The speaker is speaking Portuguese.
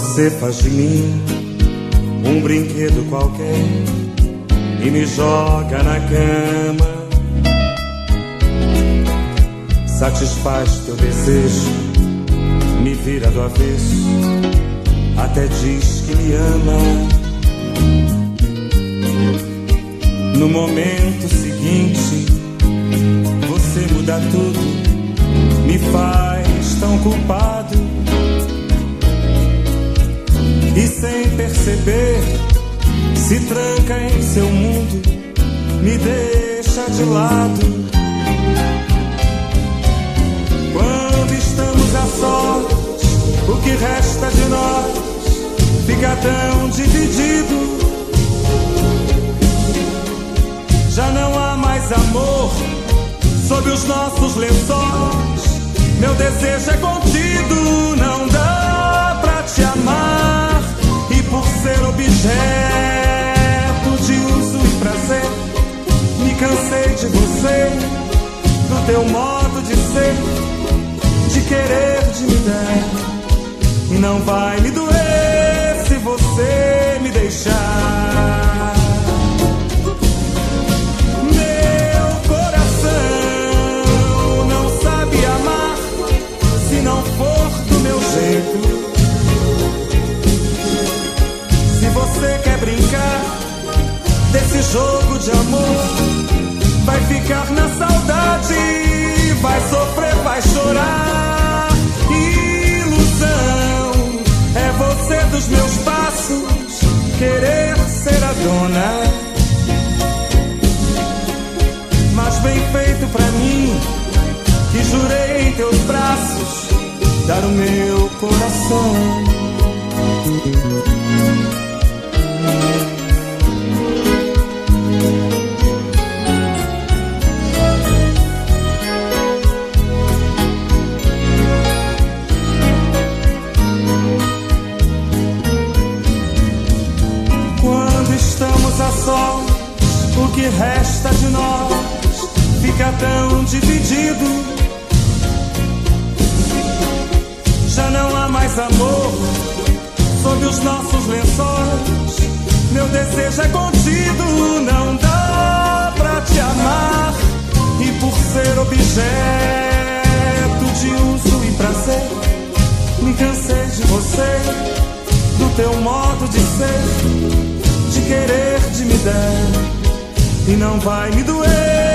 Você faz de mim um brinquedo qualquer e me joga na cama. Satisfaz teu desejo, me vira do avesso, até diz que me ama. No momento seguinte, você muda tudo, me faz tão culpado. E sem perceber, se tranca em seu mundo, me deixa de lado. Quando estamos a sós, o que resta de nós fica tão dividido. Já não há mais amor sob os nossos lençóis. Meu desejo é contido, não dá pra te amar. E por ser objeto de uso e prazer, me cansei de você, do teu modo de ser, de querer, de me dar. E não vai me doer se você me deixar. Meu coração não sabe amar se não for do meu jeito. Se você quer brincar desse jogo de amor, vai ficar na saudade, vai sofrer, vai chorar. Ilusão é você dos meus passos, querer ser a dona. Mas bem feito pra mim, que jurei em teus braços dar o meu coração. Quando estamos a sós, o que resta de nós fica tão dividido. Já não há mais amor sob os nossos lençóis. Meu desejo é contido, não dá pra te amar. E por ser objeto de uso e prazer, me cansei de você, do teu modo de ser, de querer, de me dar. E não vai me doer